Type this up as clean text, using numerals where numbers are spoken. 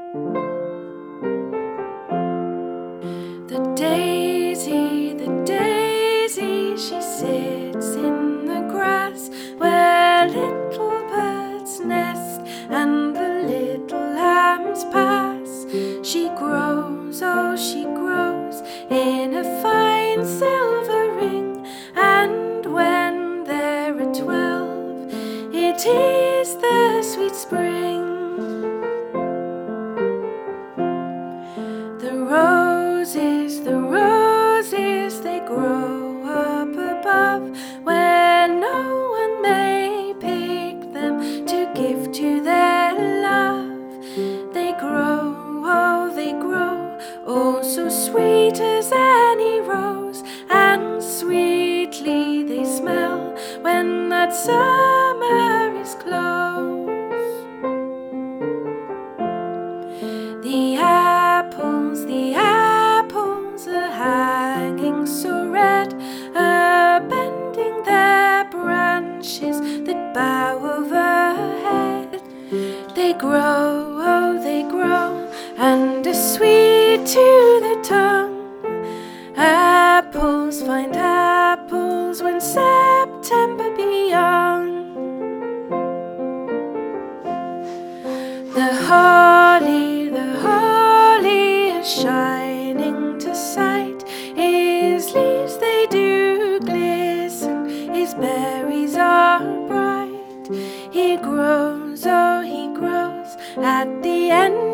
The daisy, she sits in the grass where little birds nest and the little lambs pass. She grows, oh she grows, in a fine silver ring, and when there are 12, it is the sweet spring. The roses, they grow up above, where no one may pick them to give to their love. They grow, oh so sweet as any rose, and sweetly they smell when that summer is close. The apples are hanging so red, bending their branches that bow overhead. They grow, oh they grow, and are sweet to the tongue. Apples find apples when September be young. The holly is shining to sight. His leaves they do glisten, his berries are bright. He grows, oh he grows, at the end